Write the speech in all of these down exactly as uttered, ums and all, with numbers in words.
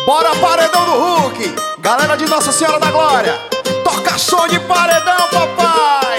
Bora paredão do Hulk, galera de Nossa Senhora da Glória. Toca som de paredão, papai.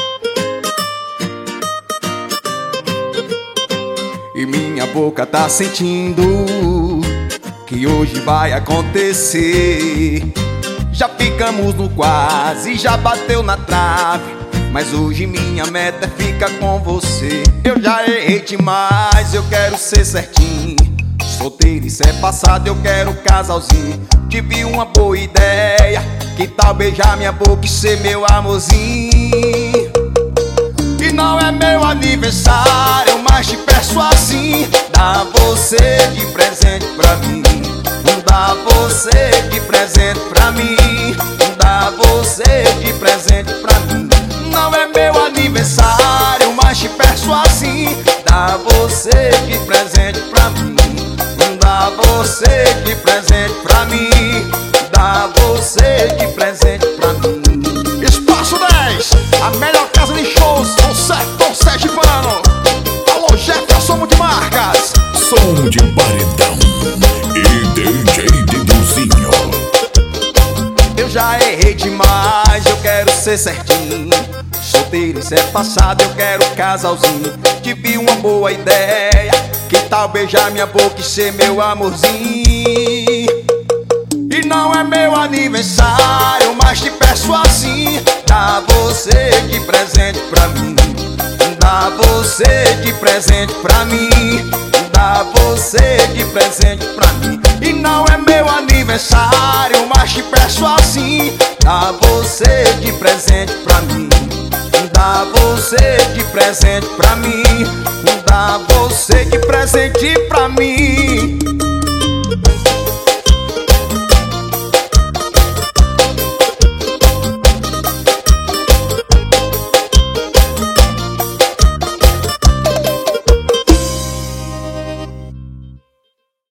E minha boca tá sentindo que hoje vai acontecer. Já ficamos no quase, já bateu na trave, mas hoje minha meta é ficar com você. Eu já errei demais, eu quero ser certinho. Solteiro, isso é passado, eu quero casalzinho. Tive uma boa ideia, que tal beijar minha boca e ser meu amorzinho? E não é meu aniversário, mas te peço assim: dá você de presente pra mim. Dá você de presente pra mim. Dá você de presente pra mim. Não é meu aniversário, mas te peço assim: dá você de presente pra mim. Dá você de presente pra mim. Dá você de presente pra mim. Espaço dez, a melhor casa de shows, o Sertão Sergipano. Alô, Jefferson Multimarcas. Som de paredão e D J Deduzinho. Eu já errei demais, eu quero ser certinho. Solteiro, isso é passado, eu quero casalzinho. Tive uma boa ideia, que tal beijar minha boca e ser meu amorzinho? E não é meu aniversário, mas te peço assim: dá você de presente pra mim. Dá você de presente pra mim. Dá você de presente pra mim. E não é meu aniversário, mas te peço assim: dá você de presente pra mim. Dá você de presente pra mim. Dá você de presente pra mim.